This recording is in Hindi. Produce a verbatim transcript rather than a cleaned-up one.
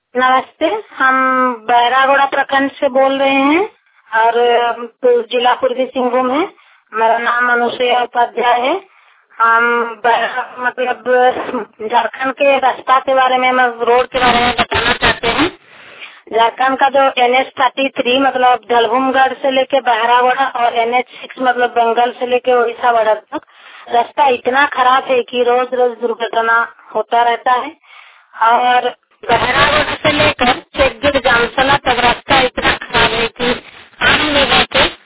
नमस्ते, हम बहरागोड़ा प्रखंड से बोल रहे हैं और अ, जिला पूर्वी सिंहभूम है। मेरा नाम अनुसुया उपाध्याय है। हम बहरा मतलब झारखंड के रास्ता के बारे में, हम रोड के बारे में बताना चाहते हैं। झारखंड का जो एन एच थर्टी थ्री मतलब दलभूमगढ़ से लेके बहरागोड़ा और एन एच सिक्स मतलब बंगाल से लेके उड़ीसा बॉर्डर तक रास्ता इतना खराब है कि रोज रोज दुर्घटना होता रहता है। और बहरागोड़ा से लेकर चेकगेट जामसला तक रास्ता इतना खराब है कि आम लोगों को